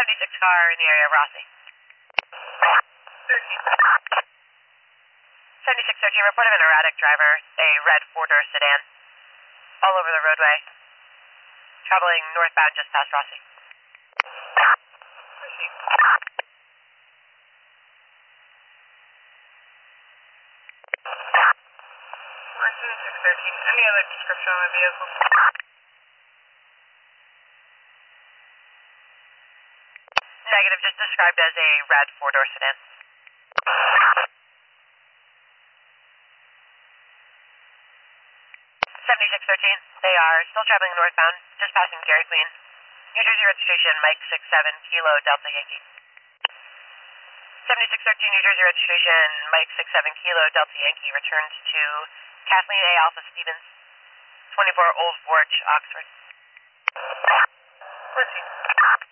76 car in the area of Rossi. 7613, report of an erratic driver, a red four-door sedan, all over the roadway, traveling northbound just past Rossi. 7613, any other description on the vehicle? Negative, just described as a red four-door sedan. 7613, they are still traveling northbound, just passing Dairy Queen. New Jersey registration, Mike 67 Kilo Delta Yankee. 7613, New Jersey registration, Mike 67 Kilo Delta Yankee, returns to Kathleen A. Alpha Stevens, 24 Old Forge, Oxford. Proceed.